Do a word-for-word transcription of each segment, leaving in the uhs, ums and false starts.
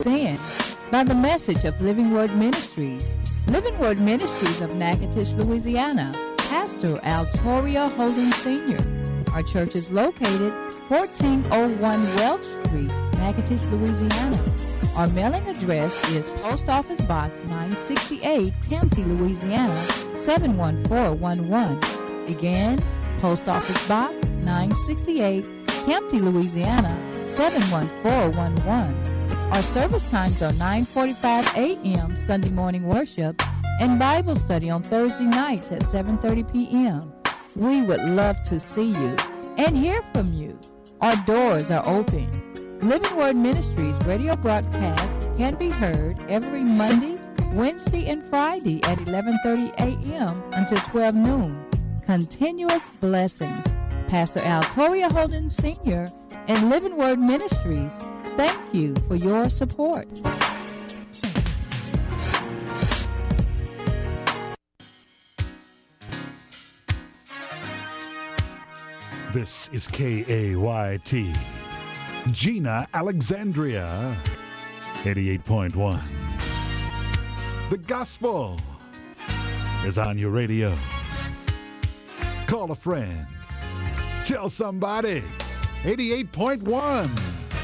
Then, by the message of Living Word Ministries, Living Word Ministries of Natchitoches, Louisiana, Pastor Altoria Holden Senior Our church is located fourteen oh one Welch Street, Natchitoches, Louisiana. Our mailing address is Post Office Box nine sixty-eight, Kempty, Louisiana, seven one four one one. Again, Post Office Box nine sixty-eight, Kempty, Louisiana, seven one four one one. Our service times are nine forty-five a.m. Sunday morning worship and Bible study on Thursday nights at seven thirty p.m. We would love to see you and hear from you. Our doors are open. Living Word Ministries radio broadcast can be heard every Monday, Wednesday, and Friday at eleven thirty a.m. until twelve noon. Continuous blessings. Pastor Altoria Holden Senior and Living Word Ministries, thank you for your support. This is K A Y T, Gina Alexandria, eighty-eight point one. The gospel is on your radio. Call a friend. Tell somebody. eighty-eight point one.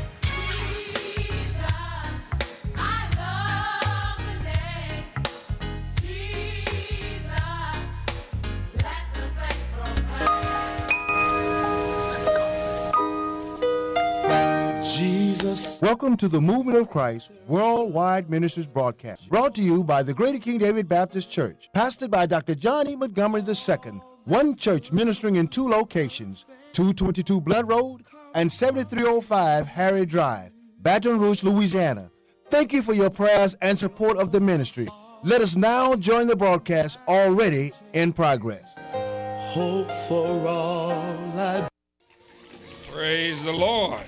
Welcome to the Movement of Christ Worldwide Ministries broadcast, brought to you by the Greater King David Baptist Church, pastored by Doctor John E. Montgomery the Second, one church ministering in two locations, two twenty-two Blood Road and seventy-three oh five Harry Drive, Baton Rouge, Louisiana. Thank you for your prayers and support of the ministry. Let us now join the broadcast already in progress. Hope for all I... Praise the Lord.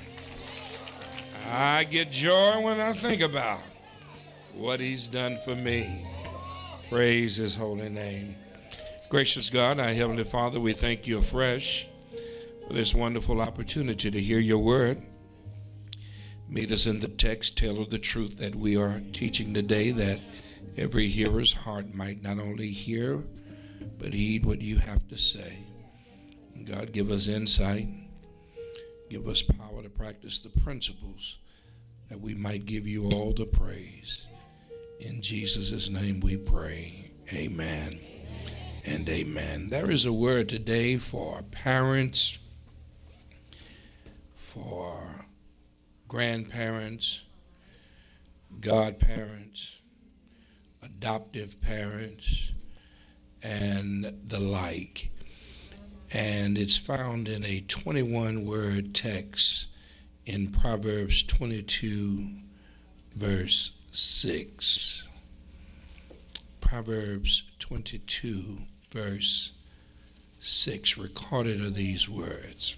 I get joy when I think about what he's done for me. Praise his holy name. Gracious God, our Heavenly Father, we thank you afresh for this wonderful opportunity to hear your word. Meet us in the text, tell of the truth that we are teaching today, that every hearer's heart might not only hear, but heed what you have to say. God, give us insight. Give us power to practice the principles that we might give you all the praise. In Jesus' name we pray. Amen and amen. There is a word today for parents, for grandparents, godparents, adoptive parents, and the like. And it's found in a twenty-one word text in Proverbs twenty-two, verse six. Proverbs twenty-two, verse six. Recorded are these words.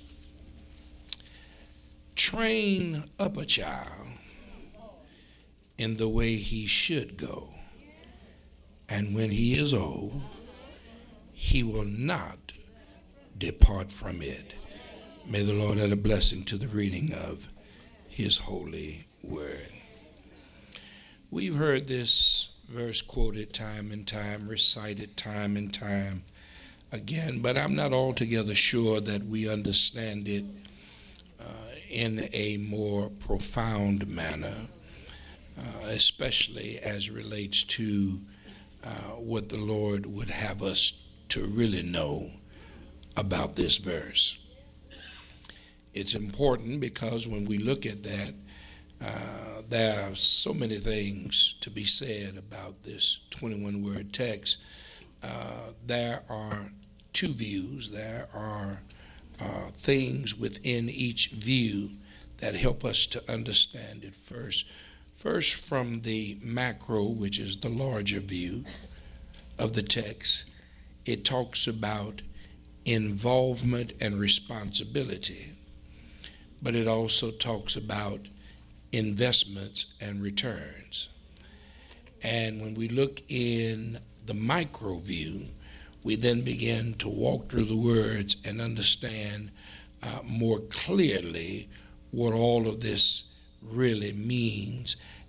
Train up a child in the way he should go, and when he is old, he will not depart from it. May the Lord add a blessing to the reading of his holy word. We've heard this verse quoted time and time, recited time and time again, but I'm not altogether sure that we understand it uh, in a more profound manner, uh, especially as relates to uh, what the Lord would have us to really know about this verse. It's important because when we look at that, uh, there are so many things to be said about this twenty-one word text. Uh, there are two views. There are uh, things within each view that help us to understand it. First, first from the macro, which is the larger view of the text, it talks about involvement and responsibility, but it also talks about investments and returns. And when we look in the micro view, we then begin to walk through the words and understand uh, more clearly what all of this really means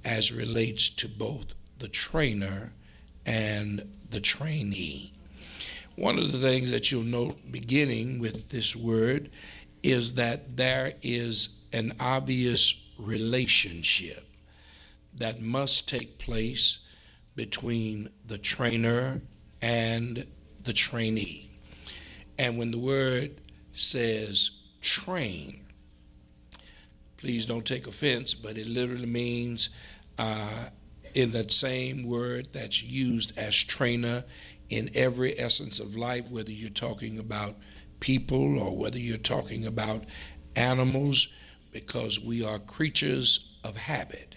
as relates to both the trainer and the trainee. One of the things that you'll note beginning with this word is that there is an obvious relationship that must take place between the trainer and the trainee. And when the word says train, please don't take offense, but it literally means uh, in that same word that's used as trainer in every essence of life, whether you're talking about people or whether you're talking about animals, because we are creatures of habit.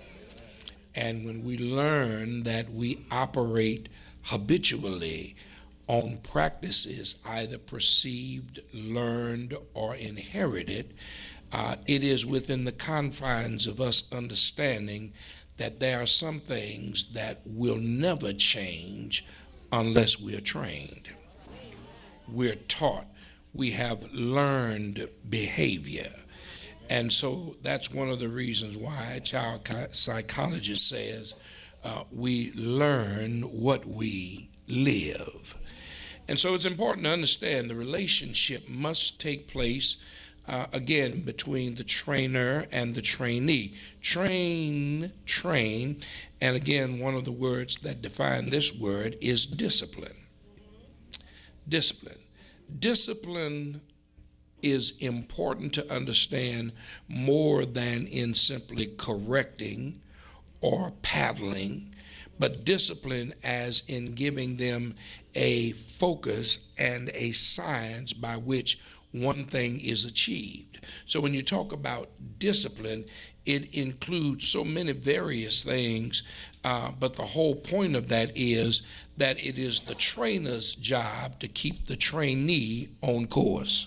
And when we learn that we operate habitually on practices either perceived, learned, or inherited, uh, it is within the confines of us understanding that there are some things that will never change unless we're trained. We're taught. We have learned behavior. And so that's one of the reasons why a child psychologist says uh, we learn what we live. And so it's important to understand the relationship must take place, uh, again, between the trainer and the trainee. Train, train, and again, one of the words that define this word is discipline. Discipline. Discipline is important to understand more than in simply correcting or paddling, but discipline as in giving them a focus and a science by which one thing is achieved. So when you talk about discipline, it includes so many various things, uh, but the whole point of that is that it is the trainer's job to keep the trainee on course.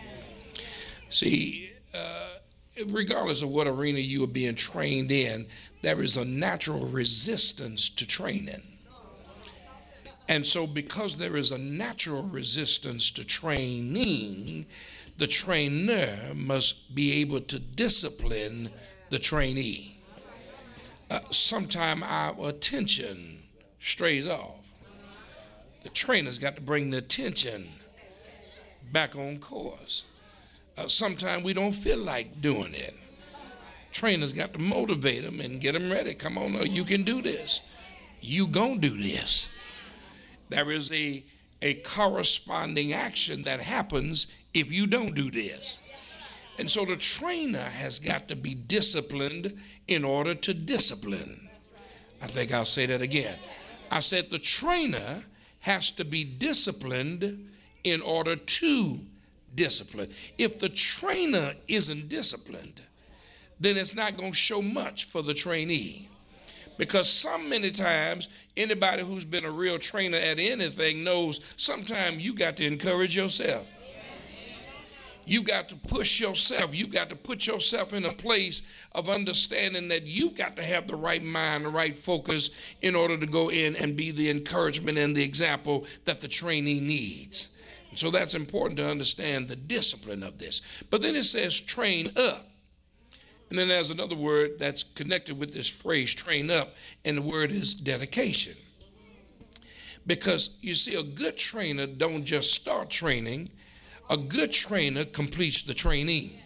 See, uh, regardless of what arena you are being trained in, there is a natural resistance to training. And so because there is a natural resistance to training, the trainer must be able to discipline the trainee. Uh, Sometimes our attention strays off. The trainer's got to bring the attention back on course. Uh, sometimes we don't feel like doing it. Trainers got to motivate them and get them ready. Come on, you can do this. You gonna do this. There is a, a corresponding action that happens if you don't do this. And so the trainer has got to be disciplined in order to discipline. I think I'll say that again. I said the trainer has to be disciplined in order to discipline. If the trainer isn't disciplined, then it's not going to show much for the trainee. Because so many times, anybody who's been a real trainer at anything knows sometimes you got to encourage yourself. You got to push yourself. You got to put yourself in a place of understanding that you've got to have the right mind, the right focus in order to go in and be the encouragement and the example that the trainee needs. So that's important to understand the discipline of this. But then it says train up. And then there's another word that's connected with this phrase, train up, and the word is dedication. Because you see, a good trainer don't just start training. A good trainer completes the training.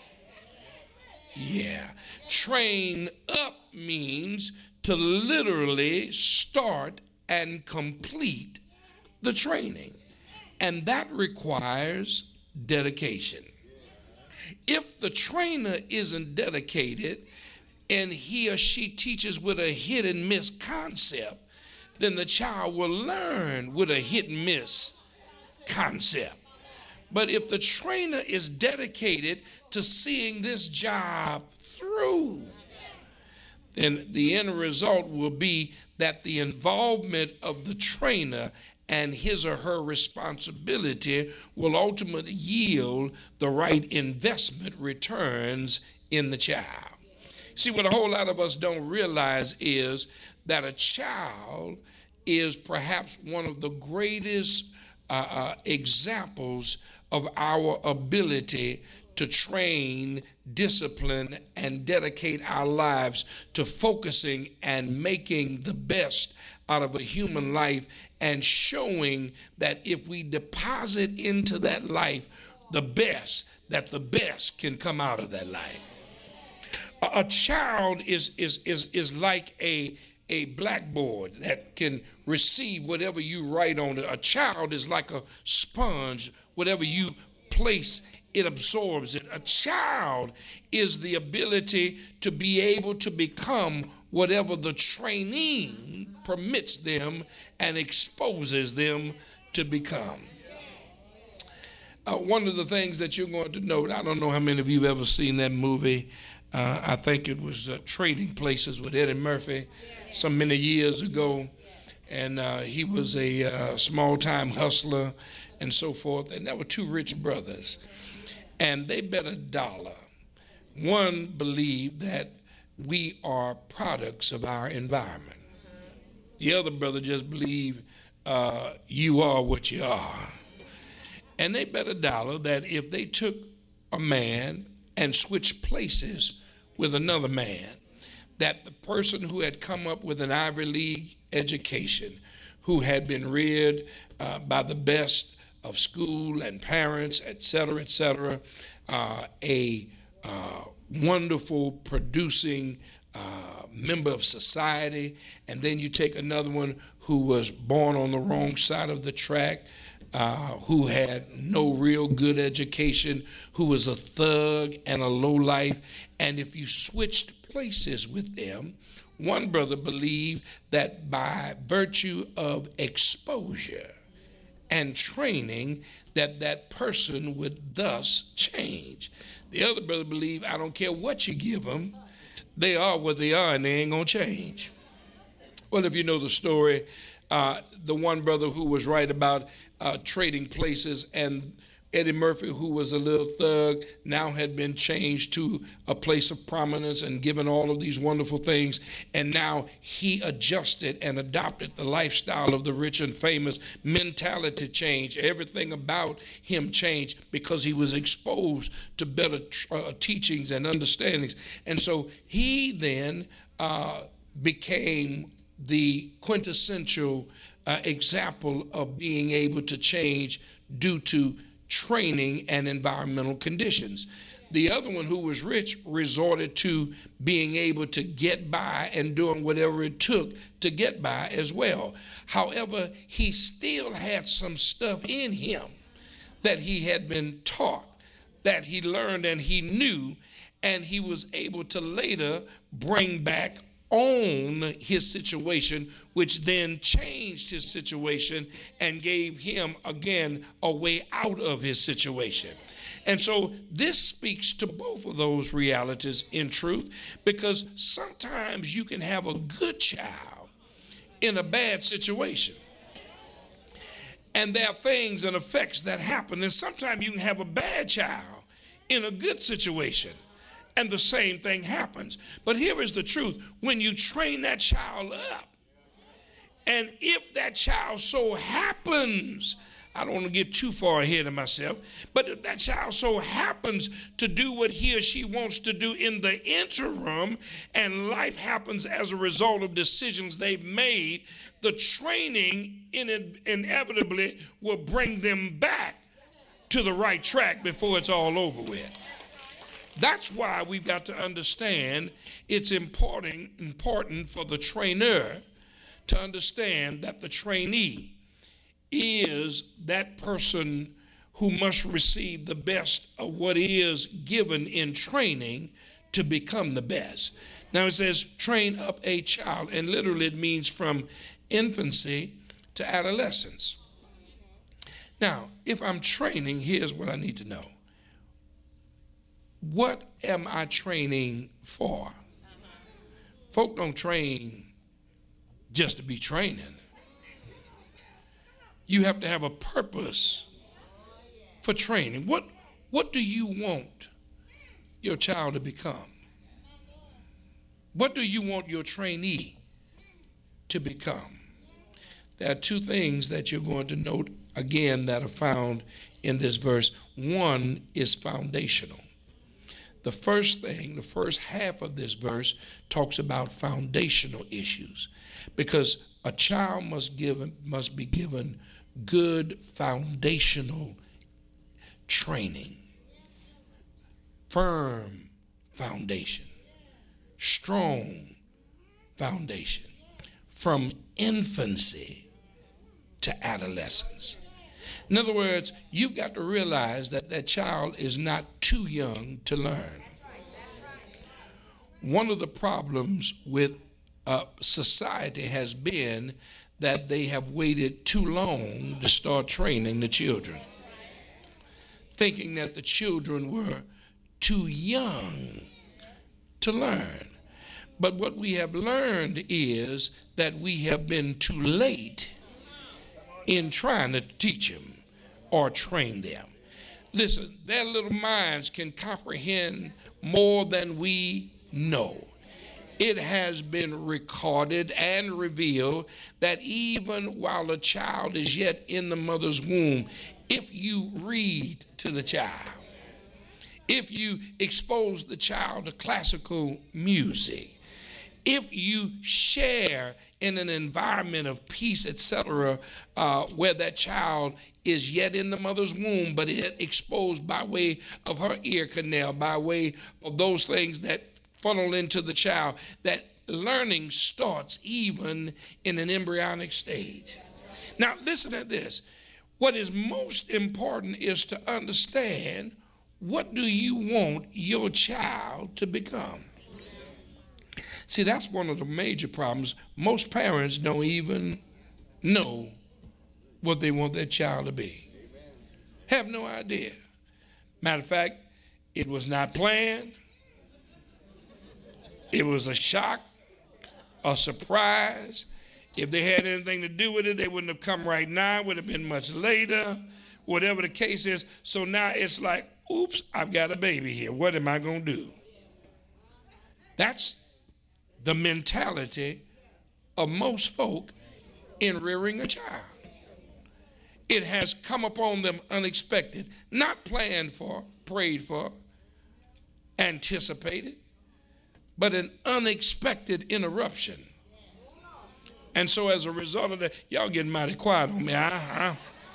Yeah. Train up means to literally start and complete the training. And that requires dedication. If the trainer isn't dedicated and he or she teaches with a hit and miss concept, then the child will learn with a hit and miss concept. But if the trainer is dedicated to seeing this job through, then the end result will be that the involvement of the trainer and his or her responsibility will ultimately yield the right investment returns in the child. See, what a whole lot of us don't realize is that a child is perhaps one of the greatest uh, uh, examples of our ability to train, discipline, and dedicate our lives to focusing and making the best out of a human life, and showing that if we deposit into that life the best, that the best can come out of that life. A, a child is, is, is, is like a, a blackboard that can receive whatever you write on it. A child is like a sponge. Whatever you place, it absorbs it. A child is the ability to be able to become whatever the training permits them and exposes them to become. Uh, one of the things that you're going to note, I don't know how many of you have ever seen that movie. Uh, I think it was uh, Trading Places with Eddie Murphy some many years ago. And uh, he was a uh, small-time hustler and so forth. And there were two rich brothers. And they bet a dollar. One believed that we are products of our environment. The other brother just believed uh, you are what you are. And they bet a dollar that if they took a man and switched places with another man, that the person who had come up with an Ivy League education, who had been reared uh, by the best of school and parents, et cetera, et cetera, uh, a uh, wonderful producing uh, member of society, and then you take another one who was born on the wrong side of the track, uh, who had no real good education, who was a thug and a lowlife, and if you switched places with them, one brother believed that by virtue of exposure and training, that that person would thus change. The other brother believed, I don't care what you give them, they are what they are and they ain't gonna change. Well, if you know the story, uh, the one brother who was right about uh, trading places, and Eddie Murphy, who was a little thug, now had been changed to a place of prominence and given all of these wonderful things. And now he adjusted and adopted the lifestyle of the rich and famous. Mentality changed. Everything about him changed because he was exposed to better uh, teachings and understandings. And so he then uh, became the quintessential uh, example of being able to change due to training and environmental conditions. The other one, who was rich, resorted to being able to get by and doing whatever it took to get by as well. However, he still had some stuff in him that he had been taught, that he learned and he knew, and he was able to later bring back on his situation, which then changed his situation and gave him again a way out of his situation. And so this speaks to both of those realities in truth, because sometimes you can have a good child in a bad situation. And there are things and effects that happen. And sometimes you can have a bad child in a good situation, and the same thing happens. But here is the truth. When you train that child up, and if that child so happens, I don't want to get too far ahead of myself, but if that child so happens to do what he or she wants to do in the interim, and life happens as a result of decisions they've made, the training in inevitably will bring them back to the right track before it's all over with. That's why we've got to understand it's important, important for the trainer to understand that the trainee is that person who must receive the best of what is given in training to become the best. Now it says, train up a child, and literally it means from infancy to adolescence. Now, if I'm training, here's what I need to know. What am I training for? Uh-huh. Folk don't train just to be training. You have to have a purpose for training. What, what do you want your child to become? What do you want your trainee to become? There are two things that you're going to note again that are found in this verse. One is foundational. The first thing, the first half of this verse talks about foundational issues, because a child must give must be given good foundational training, firm foundation, strong foundation, from infancy to adolescence. In other words, you've got to realize that that child is not too young to learn. One of the problems with uh, society has been that they have waited too long to start training the children, thinking that the children were too young to learn. But what we have learned is that we have been too late in trying to teach them or train them. Listen, their little minds can comprehend more than we know. It has been recorded and revealed that even while a child is yet in the mother's womb, if you read to the child, if you expose the child to classical music, if you share in an environment of peace, et cetera, uh, where that child is yet in the mother's womb, but it exposed by way of her ear canal, by way of those things that funnel into the child, that learning starts even in an embryonic stage. Now, listen to this. What is most important is to understand, what do you want your child to become? See, that's one of the major problems. Most parents don't even know what they want their child to be. Have no idea. Matter of fact, it was not planned. It was a shock, a surprise. If they had anything to do with it, they wouldn't have come right now. It would have been much later, whatever the case is. So now it's like, oops, I've got a baby here. What am I going to do? That's the mentality of most folk in rearing a child. It has come upon them unexpected, not planned for, prayed for, anticipated, but an unexpected interruption. And so as a result of that, y'all getting mighty quiet on me. I,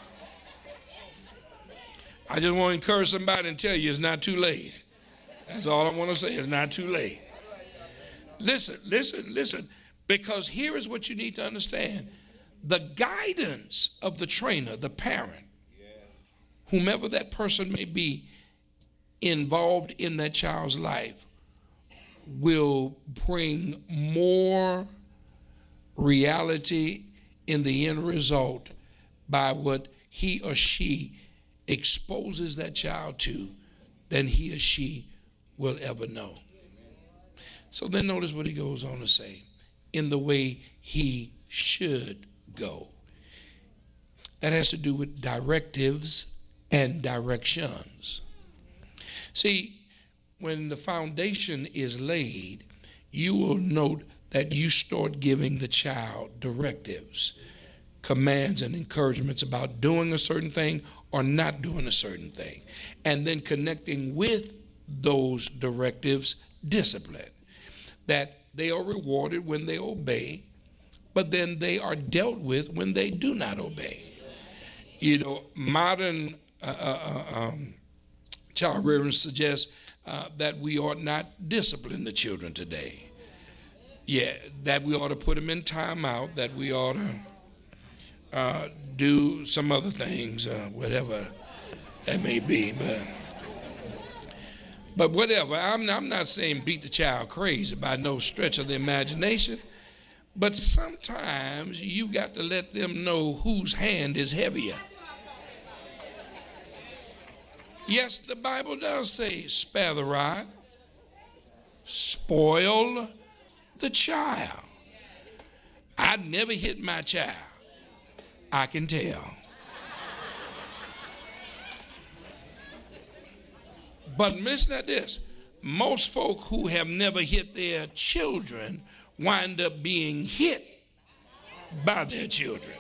I, I just want to encourage somebody and tell you it's not too late. That's all I want to say. It's not too late. Listen, listen, listen, because here is what you need to understand. The guidance of the trainer, the parent, whomever that person may be involved in that child's life, will bring more reality in the end result by what he or she exposes that child to than he or she will ever know. So then notice what he goes on to say, in the way he should go. That has to do with directives and directions. See, when the foundation is laid, you will note that you start giving the child directives, commands and encouragements about doing a certain thing or not doing a certain thing, and then connecting with those directives discipline, that they are rewarded when they obey, but then they are dealt with when they do not obey. You know, modern uh, uh, um, child rearing suggests uh, that we ought not discipline the children today. Yeah, that we ought to put them in timeout, that we ought to uh, do some other things, uh, whatever that may be. But but whatever, I'm, I'm not saying beat the child crazy by no stretch of the imagination, but sometimes you got to let them know whose hand is heavier. Yes, the Bible does say spare the rod, spoil the child. I never hit my child. I can tell. But listen to this. Most folk who have never hit their children wind up being hit by their children,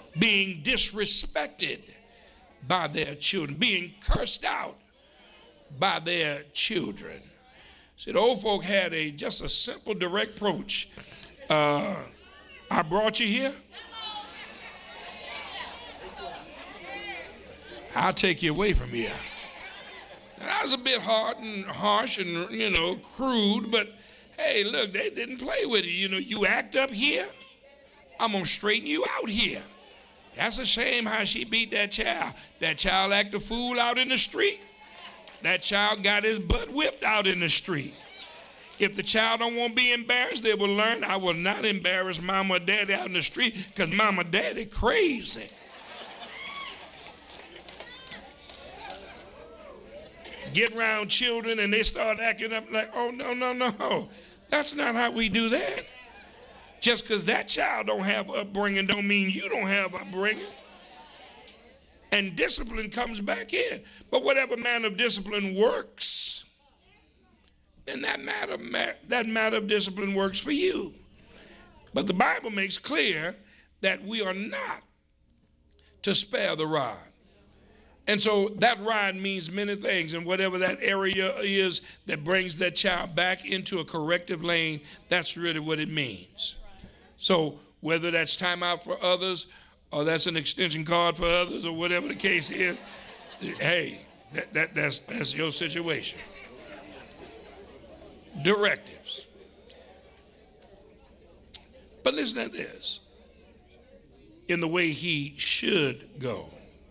being disrespected by their children, being cursed out by their children. See, the old folk had a just a simple, direct approach. Uh, I brought you here. I'll take you away from here. Now, that was a bit hard and harsh and, you know, crude, but hey, look, they didn't play with it. You know, you act up here, I'm going to straighten you out here. That's a shame how she beat that child. That child acted a fool out in the street. That child got his butt whipped out in the street. If the child don't want to be embarrassed, they will learn, I will not embarrass mama or daddy out in the street because mama and daddy crazy. Get around children and they start acting up like, oh, no, no, no. That's not how we do that. Just because that child don't have upbringing don't mean you don't have upbringing. And discipline comes back in. But whatever manner of discipline works, then that matter, that matter of discipline works for you. But the Bible makes clear that we are not to spare the rod. And so that rod means many things, and whatever that area is that brings that child back into a corrective lane, that's really what it means. So whether that's time out for others or that's an extension card for others or whatever the case is, hey, that, that, that's, that's your situation. Directives. But listen to this. In the way he should go.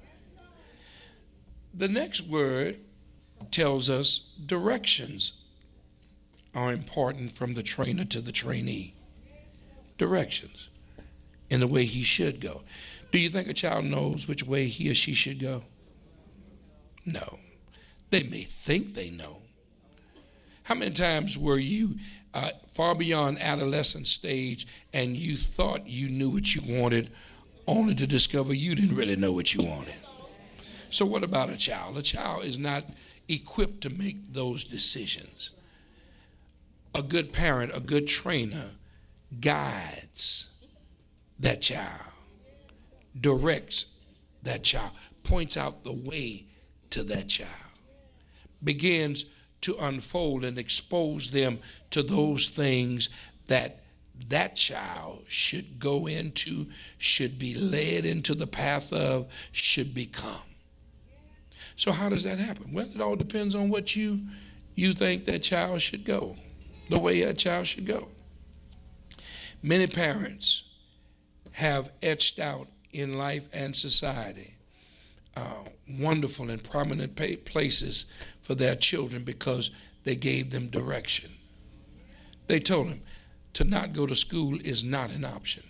The next word tells us directions are important from the trainer to the trainee. Directions in the way he should go. Do you think a child knows which way he or she should go? No. They may think they know. How many times were you uh, far beyond adolescent stage and you thought you knew what you wanted only to discover you didn't really know what you wanted? So what about a child? A child is not equipped to make those decisions. A good parent, a good trainer guides that child, directs that child, points out the way to that child, begins to unfold and expose them to those things that that child should go into, should be led into the path of, should become. So how does that happen? Well, it all depends on what you you think that child should go, the way that child should go. Many parents have etched out in life and society uh, wonderful and prominent pay- places for their children because they gave them direction. They told them to not go to school is not an option.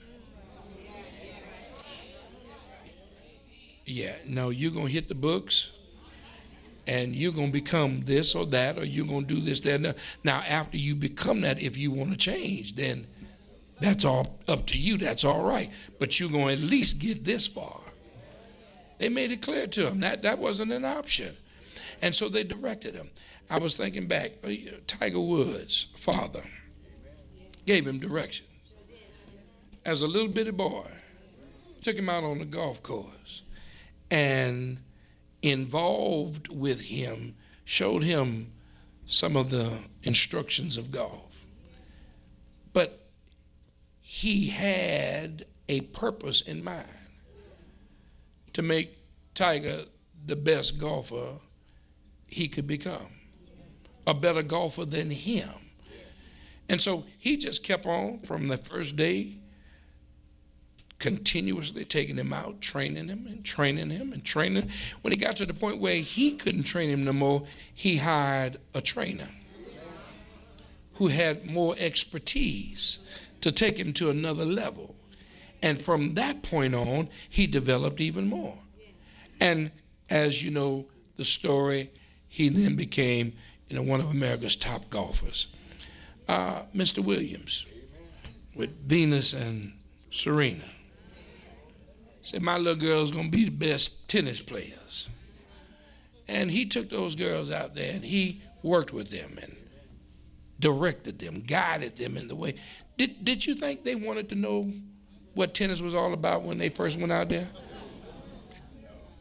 Yeah, no, you're going to hit the books and you're going to become this or that, or you're going to do this, that, and that. Now, after you become that, if you want to change, then that's all up to you. That's all right. But you're going to at least get this far. They made it clear to him that that wasn't an option. And so they directed him. I was thinking back, Tiger Woods' father gave him direction. As a little bitty boy, took him out on the golf course and involved with him, showed him some of the instructions of golf. But he had a purpose in mind to make Tiger the best golfer he could become, a better golfer than him. And so he just kept on from the first day, continuously taking him out, training him and training him and training him. When he got to the point where he couldn't train him no more, he hired a trainer who had more expertise to take him to another level. And from that point on, he developed even more. And as you know the story, he then became, you know, one of America's top golfers. Uh, Mister Williams, with Venus and Serena, said, my little girl's gonna be the best tennis players. And he took those girls out there and he worked with them and directed them, guided them in the way. Did, did you think they wanted to know what tennis was all about when they first went out there?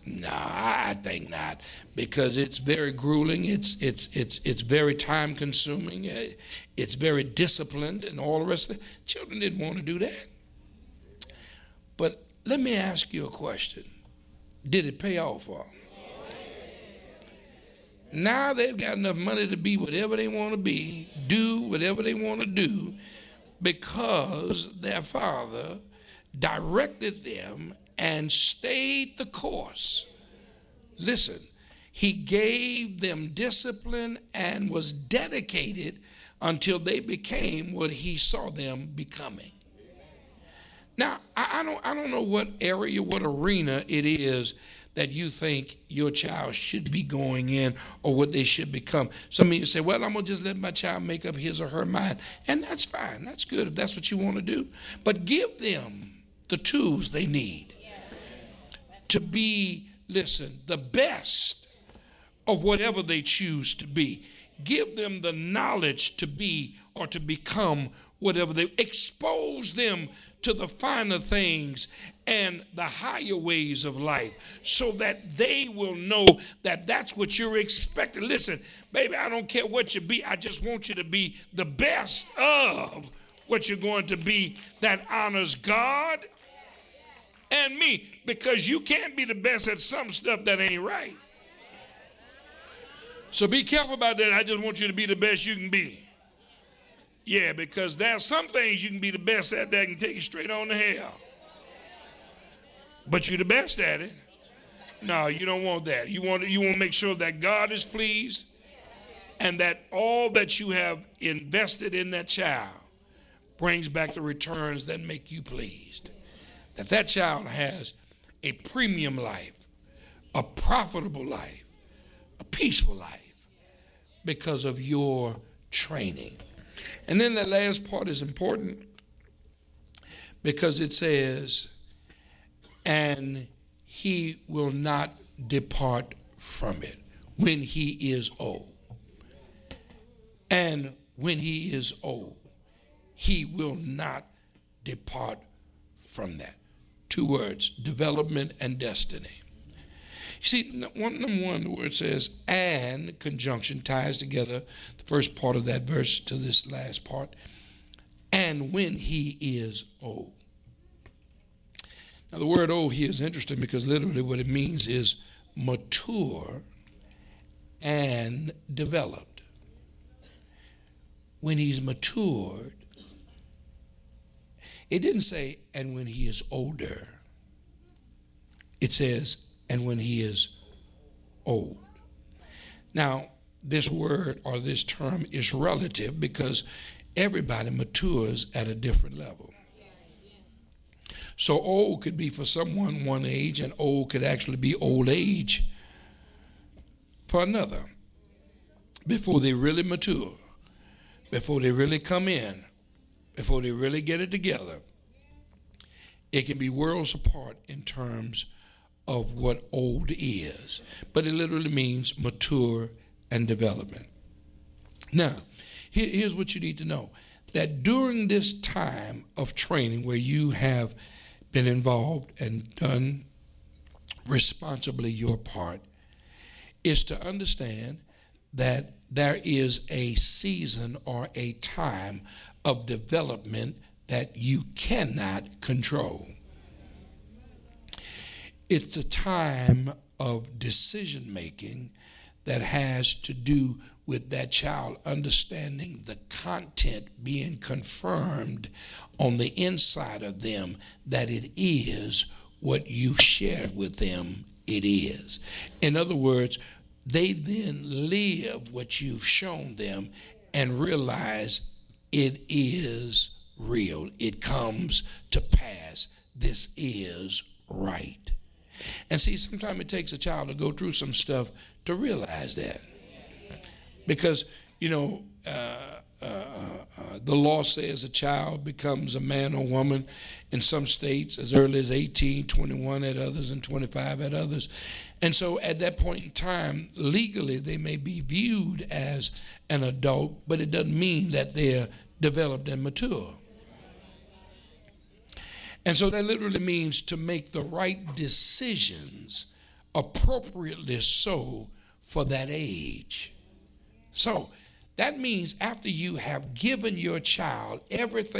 No, I think not, because it's very grueling. It's it's it's it's very time consuming. It's very disciplined, and all the rest of it. Children didn't want to do that. But let me ask you a question: did it pay off for them? Now they've got enough money to be whatever they want to be, do whatever they want to do, because their father directed them and stayed the course. Listen, he gave them discipline and was dedicated until they became what he saw them becoming. Now, I, I don't I don't know what area, what arena it is that you think your child should be going in or what they should become. Some of you say, well, I'm going to just let my child make up his or her mind. And that's fine. That's good if that's what you want to do. But give them the tools they need to be, listen, the best of whatever they choose to be. Give them the knowledge to be or to become whatever they, expose them to the finer things and the higher ways of life so that they will know that that's what you're expecting. Listen, baby, I don't care what you be. I just want you to be the best of what you're going to be that honors God and me, because you can't be the best at some stuff that ain't right. So be careful about that. I just want you to be the best you can be. Yeah, because there's some things you can be the best at that can take you straight on to hell. But you're the best at it. No, you don't want that. You want, you want to make sure that God is pleased and that all that you have invested in that child brings back the returns that make you pleased. That that child has a premium life, a profitable life, a peaceful life because of your training. And then that last part is important because it says, and he will not depart from it when he is old. And when he is old, he will not depart from that. Two words, development and destiny. You see, one, number one, the word says, and conjunction ties together the first part of that verse to this last part. And when he is old. Now, the word old here is interesting because literally what it means is mature and developed. When he's matured, it didn't say, and when he is older. It says, and when he is old. Now, this word or this term is relative because everybody matures at a different level. So old could be for someone one age, and old could actually be old age for another before they really mature, before they really come in, before they really get it together. It can be worlds apart in terms of what old is, but it literally means mature and development. Now, here, here's what you need to know, that during this time of training where you have been involved and done responsibly your part, is to understand that there is a season or a time of development that you cannot control. It's a time of decision making that has to do with that child understanding the content being confirmed on the inside of them, that it is what you shared with them it is. In other words, they then live what you've shown them and realize it is real. It comes to pass. This is right. And see, sometimes it takes a child to go through some stuff to realize that. Because, you know, uh, uh, uh, the law says a child becomes a man or woman in some states as early as eighteen, twenty-one at others, and twenty-five at others. And so at that point in time, legally, they may be viewed as an adult, but it doesn't mean that they're developed and mature. And so that literally means to make the right decisions appropriately so for that age. So that means after you have given your child everything